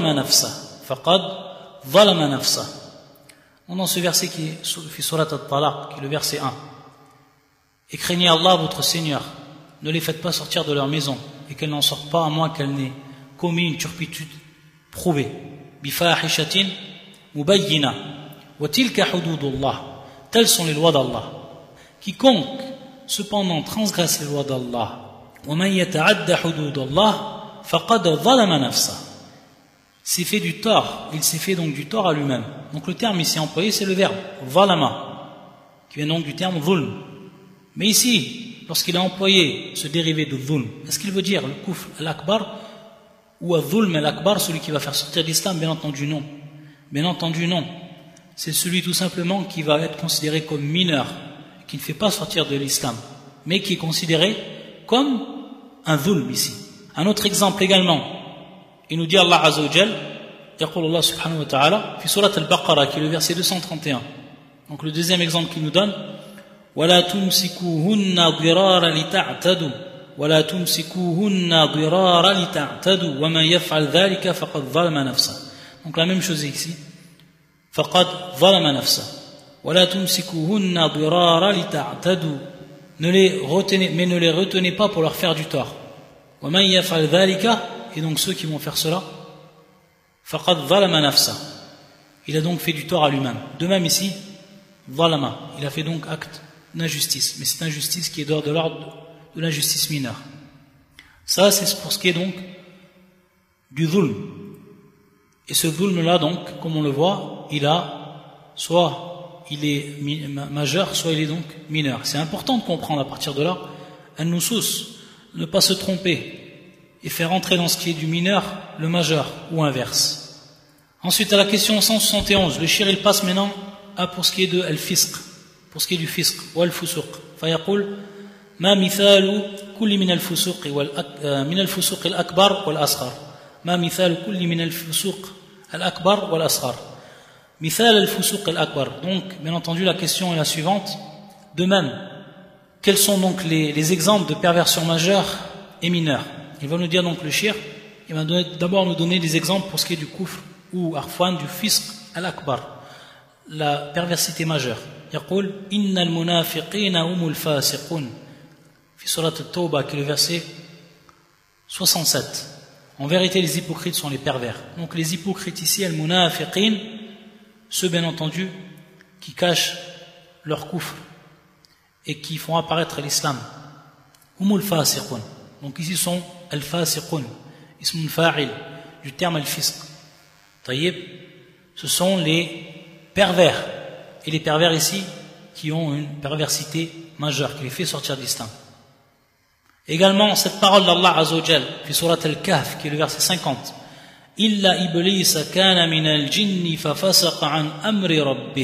Speaker 1: ظلم نفسه. Dans ce verset qui est surat al-Talaq, qui est le verset 1. Et craignez Allah votre Seigneur, ne les faites pas sortir de leur maison, et qu'elles n'en sortent pas à moins qu'elles n'aient commis une turpitude prouvée. Bifahishatin mubayyina wa tilka hududullah. Telles sont les lois d'Allah. Quiconque cependant transgresse les lois d'Allah, wa man yata'adda hududallah faqad zalama nafsa. S'est fait du tort, il s'est fait donc du tort à lui-même. Donc le terme ici employé, c'est le verbe zalama, qui vient donc du terme dhulm. Mais ici, lorsqu'il a employé ce dérivé de dhulm, est-ce qu'il veut dire le kufr al-akbar ou al-dhulm al-akbar, celui qui va faire sortir l'islam? Bien entendu non. Bien entendu non. C'est celui tout simplement qui va être considéré comme mineur, qui ne fait pas sortir de l'islam, mais qui est considéré comme un dhulm ici. Un autre exemple également. Il nous dit Allah Azza wa Jal, يقول الله سبحانه وتعالى في سورة البقرة, qui est le verset 231. Donc le deuxième exemple qu'il nous donne, ولا تمسكوهن ضرارا لتعتدوا ولا تمسكوهن ضرارا لتعتدوا ومن يفعل ذلك فقد ظلم نفسه. Donc la même chose ici, فقد ظلم نفسه ولا تمسكوهن ضرارا لتعتدوا. Ne les retenez pas pour leur faire du tort. ومن يفعل ذلك, et donc ceux qui vont faire cela, faqad zalama nafsa, il a donc fait du tort à lui-même. De même ici, zalama, il a fait donc acte d'injustice, mais c'est injustice qui est dehors de l'ordre de l'injustice mineure. Ça, c'est pour ce qui est donc du dhulm. Et ce dhulm-là, donc, comme on le voit, soit il est majeur, soit il est donc mineur. C'est important de comprendre à partir de là, an-nusus, ne pas se tromper et faire entrer dans ce qui est du mineur le majeur ou inverse. Ensuite, à la question 171, le shir il passe maintenant à pour ce qui est de al-fisq, pour ce qui est du fisq ou al-fusuq. Fayaqul ma mithalu kulli min al-fusuq min al-fusuq al-akbar wal asghar. Ma mithalu kulli min al-fusuq al-akbar wal asghar. Mithal al-fusuq al-akbar. Donc, bien entendu, la question est la suivante. De même, quels sont donc les exemples de perversion majeure et mineure? Il va nous dire donc le shir, il va d'abord nous donner des exemples pour ce qui est du kufr ou arfwan du fisq al-akbar, la perversité majeure. يقول إن المنافقين هم الفاسقون في سورة التوبة qui est le verset 67. En vérité, les hypocrites sont les pervers. Donc les hypocrites ici, al-munafiqin, ceux bien entendu qui cachent leur kufr et qui font apparaître l'islam. Humul fasiqun. Donc ici sont al-fasiqun, ismun fa'il, du terme al-fisq. Taïeb, ce sont les pervers. Et les pervers ici, qui ont une perversité majeure, qui les fait sortir de l'islam. Également, cette parole d'Allah Azzawajal, fi surat al-Kahf, qui est le verset 50. Illa iblisa kana min al-jinni fa fasaqa an amri rabbih.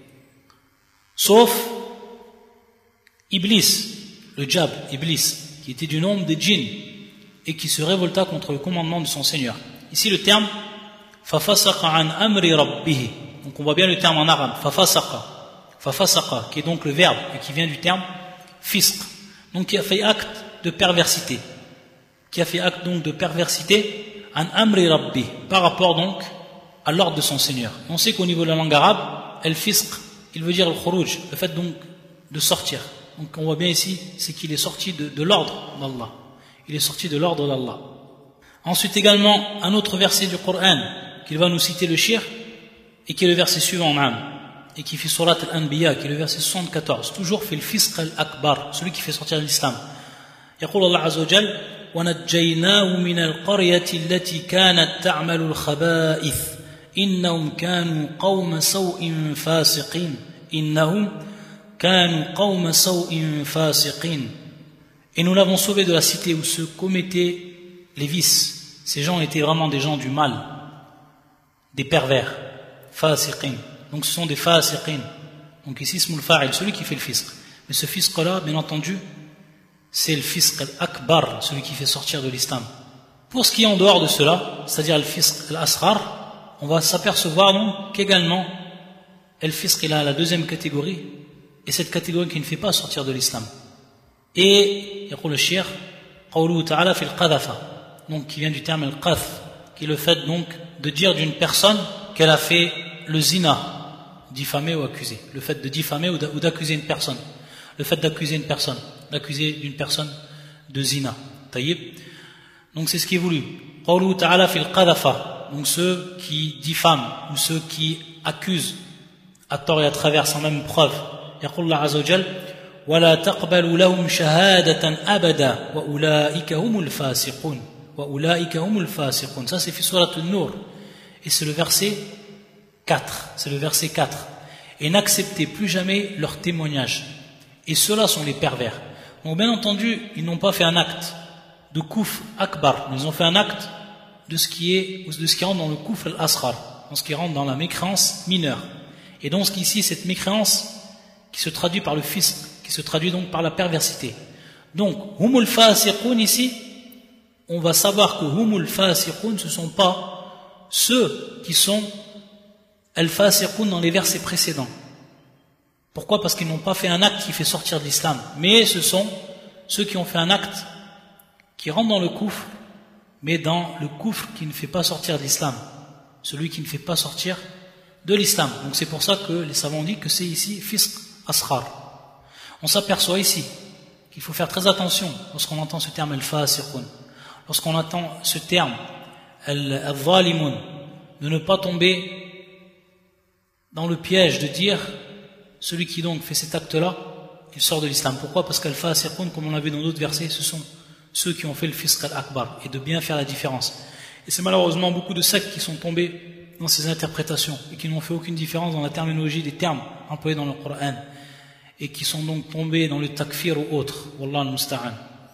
Speaker 1: Sauf Iblis, le diable, Iblis, qui était du nombre des djinns et qui se révolta contre le commandement de son Seigneur. Ici le terme fa fasaqa an amri rabbih. Donc on voit bien le terme en arabe, fa fasaqa, qui est donc le verbe et qui vient du terme fisq. Donc qui a fait acte de perversité, an amri rabbi, par rapport donc à l'ordre de son Seigneur. On sait qu'au niveau de la langue arabe, al-fisq, il veut dire le khuruj, le fait donc de sortir. Donc on voit bien ici, c'est qu'il est sorti de l'ordre d'Allah. Il est sorti de l'ordre d'Allah. Ensuite également, un autre verset du Coran, qu'il va nous citer le shir, et qui est le verset suivant, et qui fait surat al-Anbiya, qui est le verset 74, toujours fait le fisq al-akbar, celui qui fait sortir l'islam. يقول الله عز وجل ونجيناه من القرية التي كانت تعمل الخبائث إنهم كانوا قوم سوء فاسقين. Et nous l'avons sauvé de la cité où se commettaient les vices. Ces gens étaient vraiment des gens du mal, des pervers, fasiqin. Donc ce sont des fasiqin. Donc ici ismul fa'il, celui qui fait le fisq. Mais ce fisq là, bien entendu, c'est le fisq al-akbar, celui qui fait sortir de l'islam. Pour ce qui est en dehors de cela, c'est-à-dire le fisq al-asghar, on va s'apercevoir donc qu'également le fisq il a la deuxième catégorie, et cette catégorie qui ne fait pas sortir de l'islam. Et يقول الشيخ قوله تعالى في القذف, donc qui vient du terme al-qath, qui est le fait donc de dire d'une personne qu'elle a fait le zina, diffamer ou accuser, le fait de diffamer ou d'accuser une personne, le fait d'accuser d'une personne de zina. Taïb. Donc c'est ce qui est voulu. Qawlu ta'ala fil qadhafa, donc ceux qui diffament ou ceux qui accusent à tort et à travers sans même preuve. Yaqul Allah azza wa jal ولا تقبلوا لهم شهادة أبدا وأولئك هم الفاسقون Ça c'est fi surat al-Nur et c'est le verset 4. Et n'acceptez plus jamais leur témoignage. Et ceux-là sont les pervers. Donc bien entendu, ils n'ont pas fait un acte de kufr akbar, mais ils ont fait un acte de ce qui rentre dans le kufr al-asghar, dans ce qui rentre dans la mécréance mineure. Et donc ici, cette mécréance qui se traduit par le fisq, qui se traduit donc par la perversité. Donc, humul fasiqun ici, on va savoir que humul fasiqun, ce ne sont pas ceux qui sont al-fasiqun dans les versets précédents. Pourquoi? Parce qu'ils n'ont pas fait un acte qui fait sortir de l'islam. Mais ce sont ceux qui ont fait un acte qui rentre dans le kufr, mais dans le kufr qui ne fait pas sortir de l'islam. Celui qui ne fait pas sortir de l'islam. Donc c'est pour ça que les savants disent que c'est ici fisq asghar. On s'aperçoit ici qu'il faut faire très attention lorsqu'on entend ce terme al-fasiqun, lorsqu'on entend ce terme al-zalimun, de ne pas tomber dans le piège de dire celui qui donc fait cet acte-là, il sort de l'islam. Pourquoi? Parce qu'al-fasiqun, comme on l'a vu dans d'autres versets, ce sont ceux qui ont fait le fisq al-akbar, et de bien faire la différence. Et c'est malheureusement beaucoup de sectes qui sont tombés dans ces interprétations et qui n'ont fait aucune différence dans la terminologie des termes employés dans le Coran, et qui sont donc tombés dans le takfir ou autre. Wallah al-musta'an.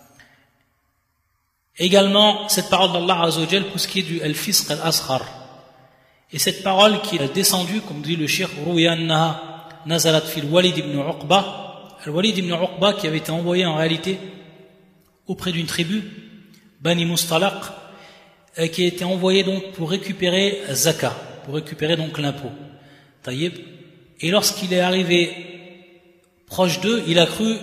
Speaker 1: Également, cette parole d'Allah Azza wa Jal pour ce qui est du al-fisq al-asghar. Et cette parole qui est descendue, comme dit le cheikh, Ruyannaha nazalat fil Walid ibn Uqba. Al-Walid ibn Uqba qui avait été envoyé en réalité auprès d'une tribu, Bani Mustalaq, qui a été envoyé donc pour récupérer Zaka, pour récupérer donc l'impôt. Taïb. Et lorsqu'il est arrivé proche d'eux, il a cru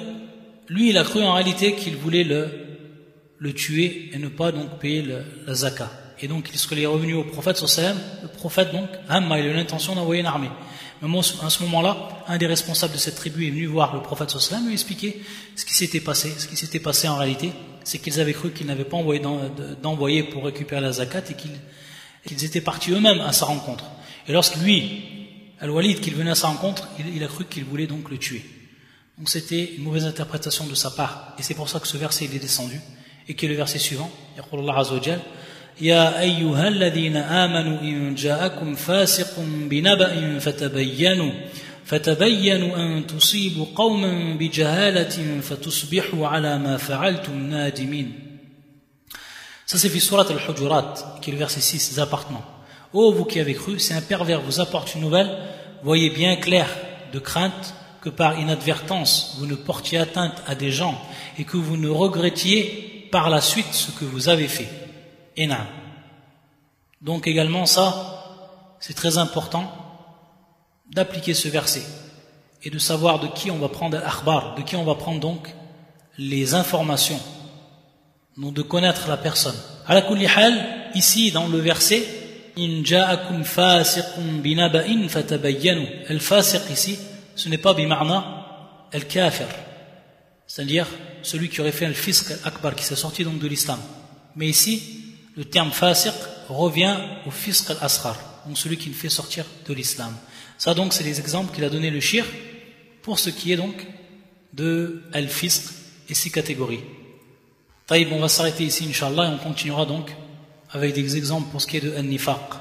Speaker 1: en réalité qu'il voulait le tuer et ne pas donc payer la zaka. Et donc, lorsqu'il est revenu au prophète sallam, le prophète donc, Hamma, il a eu l'intention d'envoyer une armée. Mais à ce moment-là, un des responsables de cette tribu est venu voir le prophète sallam et lui expliquer ce qui s'était passé. Ce qui s'était passé en réalité, c'est qu'ils avaient cru qu'ils n'avaient pas envoyé d'envoyer pour récupérer la zakat et qu'ils étaient partis eux-mêmes à sa rencontre. Et lorsque lui, Al-Walid, qu'il venait à sa rencontre, il a cru qu'il voulait donc le tuer. Donc c'était une mauvaise interprétation de sa part. Et c'est pour ça que ce verset il est descendu. Et qui est le verset suivant. Yaqul Allah Azza wa Jal, Ya ayyuhal ladhina amanu in ja'akum fasiqun binaba'in fatabayyanu an tusibu qawman bijahalatin fatusbihu ala ma fa'altum nadimin. Ça c'est fi surat al-Hujurat, qui est le verset 6, les appartements. Ô vous qui avez cru, si un pervers vous apporte une nouvelle, voyez bien clair de crainte que par inadvertance vous ne portiez atteinte à des gens et que vous ne regrettiez par la suite ce que vous avez fait. Et non. Donc également ça, c'est très important d'appliquer ce verset et de savoir de qui on va prendre l'akhbar, de qui on va prendre donc les informations, donc de connaître la personne. Ala kulli hal, ici dans le verset, in ja'akum fasiqun binaba'in fatabayyanu. Al-fasiq ici, ce n'est pas bima'na al-kafir, c'est-à-dire celui qui aurait fait le fisq al-akbar, qui s'est sorti donc de l'islam. Mais ici, le terme fasiq revient au fisq al-asghar, donc celui qui le fait sortir de l'islam. Ça donc, c'est les exemples qu'il a donné le shir pour ce qui est donc de al-fisq et ses catégories. Taïb, on va s'arrêter ici, Inch'Allah, et on continuera donc avec des exemples pour ce qui est de al-nifaq.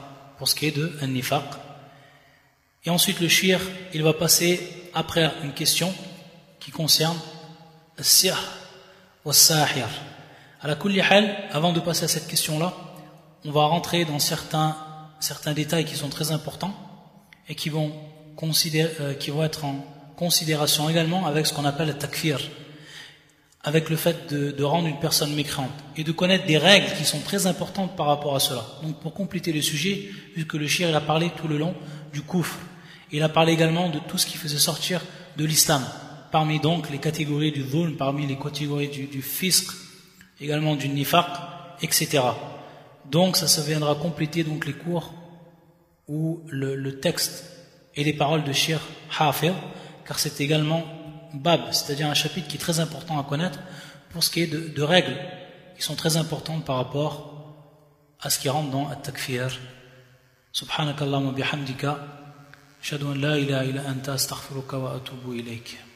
Speaker 1: Et ensuite, le shir, il va passer après une question qui concerne al-sihr wa al-sahir. À la kulli hal, avant de passer à cette question-là, on va rentrer dans certains détails qui sont très importants et qui vont être en considération également avec ce qu'on appelle le takfir, avec le fait de rendre une personne mécréante et de connaître des règles qui sont très importantes par rapport à cela. Donc pour compléter le sujet, vu que le shir il a parlé tout le long du kufr, il a parlé également de tout ce qui faisait sortir de l'islam, parmi donc les catégories du dhulm, parmi les catégories du fisq, également du nifaq, etc. Donc ça viendra compléter donc les cours où le texte et les paroles de Cheikh Hafir, car c'est également bab, c'est-à-dire un chapitre qui est très important à connaître pour ce qui est de règles qui sont très importantes par rapport à ce qui rentre dans at-takfir. Subhanakallahumma bihamdika ashhadu an la ilaha illa anta astaghfiruka wa atubu ilayk.